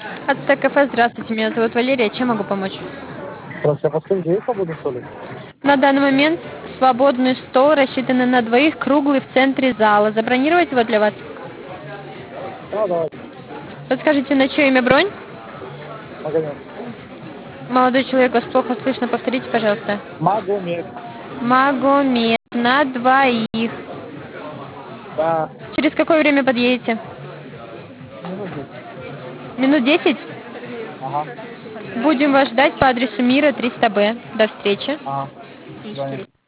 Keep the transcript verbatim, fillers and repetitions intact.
Ацтек кафе, здравствуйте, меня зовут Валерия, чем могу помочь? Здравствуйте, а подскажите, есть свободный столик? На данный момент свободный стол, рассчитанный на двоих, круглый в центре зала. Забронировать его для вас? Да, давайте. Подскажите, на чье имя бронь? Магомед. Молодой человек, вас плохо слышно, повторите, пожалуйста. Магомед. Магомед, на двоих. Да. Через какое время подъедете? Минут десять. Минут десять? Ага. Будем вас ждать по адресу Мира, триста Б. До встречи. Ага. До свидания.